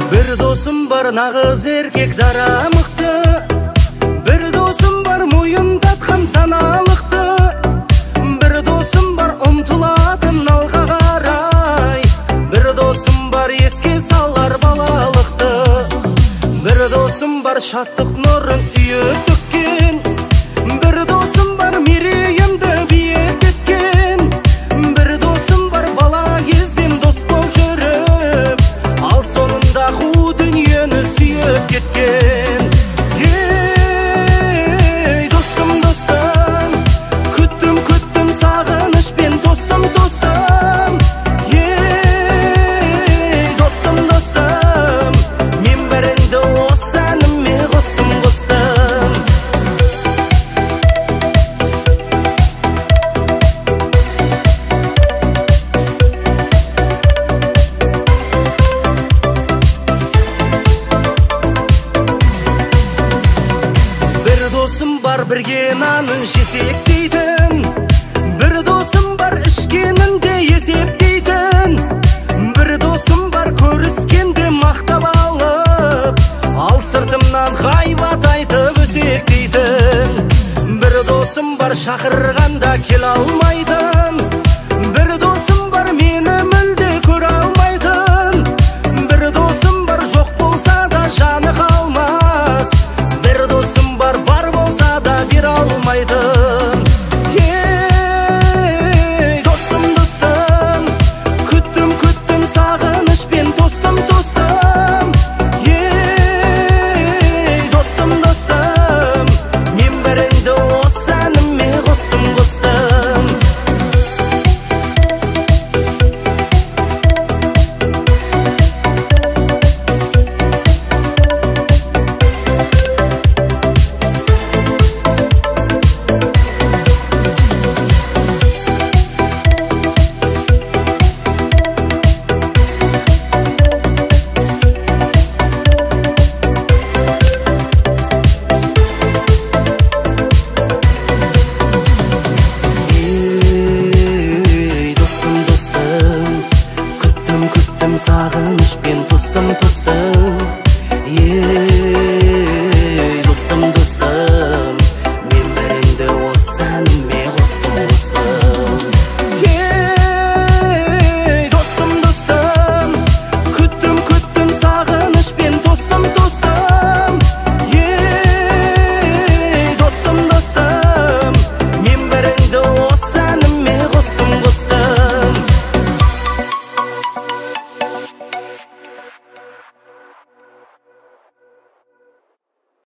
Bir dosum var nağız erkek dara mıқты. Bir dosum var mойындатқан даналықты. Bir dosum var ұмтылатын алға қарай. Bir dosum var еске салар балалықты. Bir dosum var шаттық нұрын үйіп төккен. Bir dosum var мерейімді биік еткен. Bir dosum var бала кезден дос боп жүріп, ал соңында қу дүниені сүйіп кеткен. Ей, достым, достым, күттім, күттім сағынышпен, достым, достым. Ей, достым, достым, мен бәріңді осы әніме қостым, қостым. Bir dosum var бірге нанын жесептейтін. Bir dosum var ішкенінде есептейтін. Bir dosum var көріскенде мақтап алып, ал сыртымнан ғайбат айтып өсектейтін. Bir dosum var шақырғанда келе алмайтын. Bir dosum var мені мүлде көре алмайтын. Bir dosum var жоқ болса да жаны қалмас. Bir dosum var болса да бере алмайтын. Ей, достым, достым, күттім, күттім сағынышпен, достым, достым. Ей, достым, достым, мен бәріңді осы әніме қостым, қостым. Ей, достым, достым, күттім, күттім сағынышпен, тостым, тостым. Ей,